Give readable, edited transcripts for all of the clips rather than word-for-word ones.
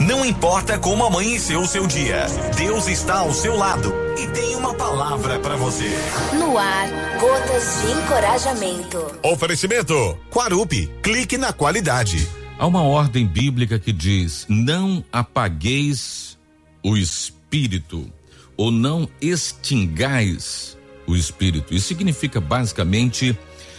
Não importa como amanheceu o seu dia, Deus está ao seu lado e tem uma palavra para você. No ar, gotas de encorajamento. Oferecimento Quarupi, clique na qualidade. Há uma ordem bíblica que diz: não apagueis o espírito, ou não extingais o espírito. Isso significa basicamente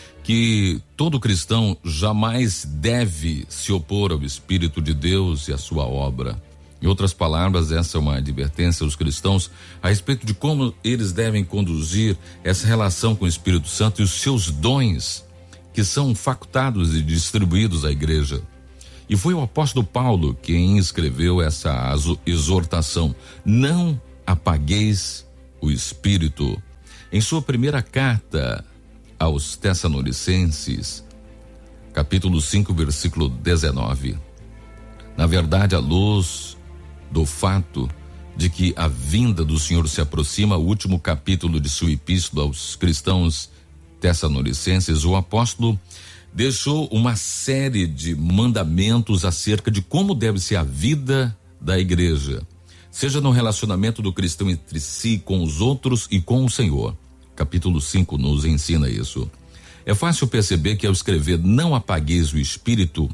que todo cristão jamais deve se opor ao Espírito de Deus e à sua obra. Em outras palavras, essa é uma advertência aos cristãos a respeito de como eles devem conduzir essa relação com o Espírito Santo e os seus dons que são facultados e distribuídos à igreja. E foi o apóstolo Paulo quem escreveu essa exortação: não apagueis o espírito. Em sua primeira carta aos Tessalonicenses, capítulo 5, versículo 19. Na verdade, à luz do fato de que a vinda do Senhor se aproxima, o último capítulo de sua epístola aos cristãos tessalonicenses, o apóstolo deixou uma série de mandamentos acerca de como deve ser a vida da igreja, seja no relacionamento do cristão entre si, com os outros e com o Senhor. Capítulo 5 nos ensina isso. É fácil perceber que ao escrever não apagueis o espírito,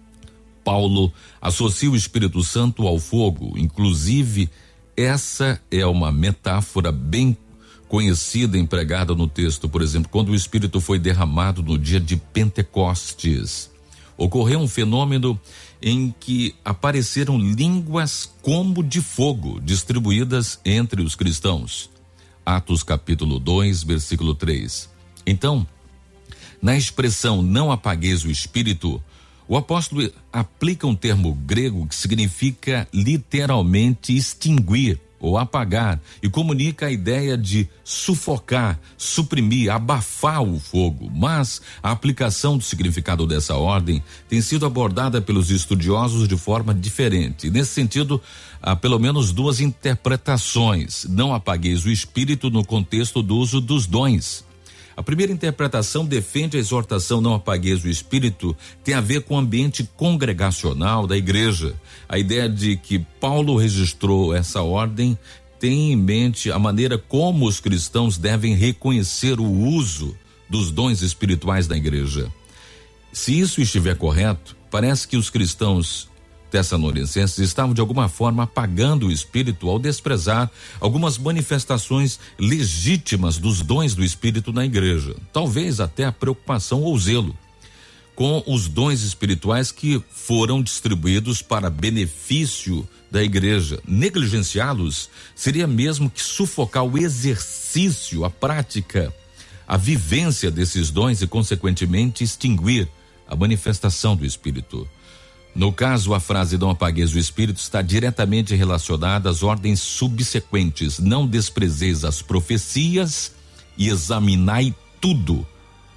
Paulo associa o Espírito Santo ao fogo. Inclusive, essa é uma metáfora bem conhecida, empregada no texto. Por exemplo, quando o Espírito foi derramado no dia de Pentecostes, ocorreu um fenômeno em que apareceram línguas como de fogo distribuídas entre os cristãos. Atos capítulo 2, versículo 3. Então, na expressão não apagueis o espírito, o apóstolo aplica um termo grego que significa literalmente extinguir ou apagar e comunica a ideia de sufocar, suprimir, abafar o fogo. Mas a aplicação do significado dessa ordem tem sido abordada pelos estudiosos de forma diferente. Nesse sentido, há pelo menos duas interpretações. Não apagueis o espírito no contexto do uso dos dons. A primeira interpretação defende a exortação não apagueis o espírito, tem a ver com o ambiente congregacional da igreja. A ideia de que Paulo registrou essa ordem tem em mente a maneira como os cristãos devem reconhecer o uso dos dons espirituais da igreja. Se isso estiver correto, parece que os cristãos tessalonicenses estavam de alguma forma apagando o espírito ao desprezar algumas manifestações legítimas dos dons do espírito na igreja. Talvez até a preocupação ou zelo com os dons espirituais que foram distribuídos para benefício da igreja. Negligenciá-los seria mesmo que sufocar o exercício, a prática, a vivência desses dons e, consequentemente, extinguir a manifestação do espírito. No caso, a frase não apagueis o espírito está diretamente relacionada às ordens subsequentes: não desprezeis as profecias e examinai tudo,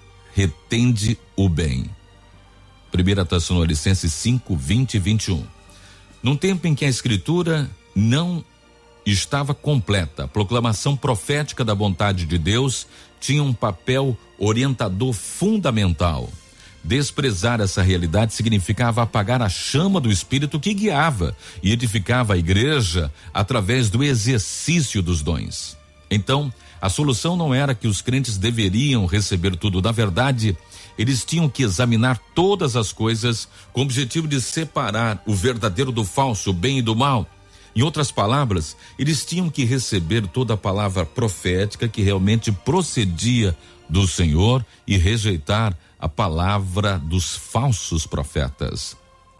retende o bem. 1 Tessalonicenses 5, 20 e 21. Num tempo em que a escritura não estava completa, a proclamação profética da vontade de Deus tinha um papel orientador fundamental. Desprezar essa realidade significava apagar a chama do Espírito que guiava e edificava a igreja através do exercício dos dons. Então, a solução não era que os crentes deveriam receber tudo. Na verdade, eles tinham que examinar todas as coisas com o objetivo de separar o verdadeiro do falso, o bem e do mal. Em outras palavras, eles tinham que receber toda a palavra profética que realmente procedia do Senhor e rejeitar a palavra dos falsos profetas.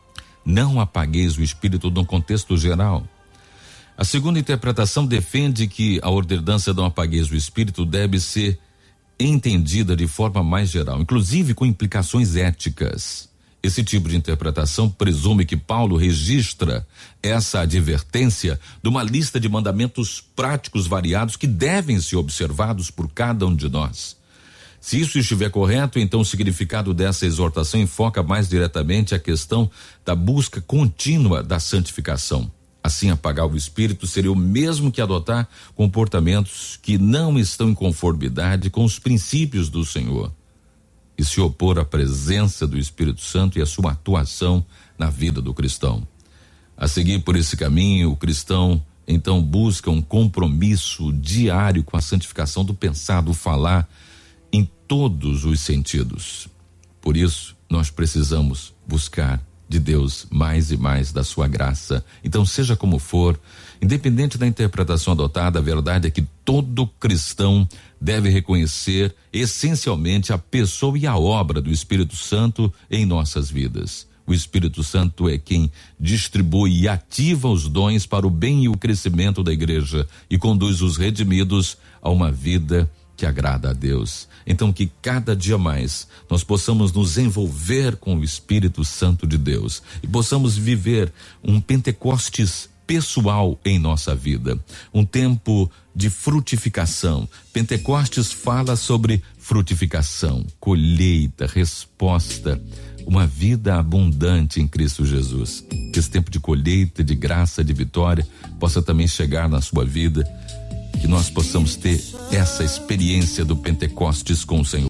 Não apagueis o espírito no contexto geral. A segunda interpretação defende que a ordenança não apagueis o espírito deve ser entendida de forma mais geral, inclusive com implicações éticas. Esse tipo de interpretação presume que Paulo registra essa advertência de uma lista de mandamentos práticos variados que devem ser observados por cada um de nós. Se isso estiver correto, então o significado dessa exortação enfoca mais diretamente a questão da busca contínua da santificação. Assim, apagar o espírito seria o mesmo que adotar comportamentos que não estão em conformidade com os princípios do Senhor e se opor à presença do Espírito Santo e à sua atuação na vida do cristão. a seguir por esse caminho, o cristão então busca um compromisso diário com a santificação do pensar, do falar, em todos os sentidos. Por isso, nós precisamos buscar de Deus mais e mais da sua graça. Então, seja como for, independente da interpretação adotada, a verdade é que todo cristão deve reconhecer essencialmente a pessoa e a obra do Espírito Santo em nossas vidas. O Espírito Santo é quem distribui e ativa os dons para o bem e o crescimento da igreja e conduz os redimidos a uma vida que agrada a Deus. Então, que cada dia mais nós possamos nos envolver com o Espírito Santo de Deus e possamos viver um Pentecostes pessoal em nossa vida, um tempo de frutificação. Pentecostes fala sobre frutificação, colheita, resposta, uma vida abundante em Cristo Jesus. Que esse tempo de colheita, de graça, de vitória possa também chegar na sua vida, que nós possamos ter essa experiência do Pentecostes com o Senhor.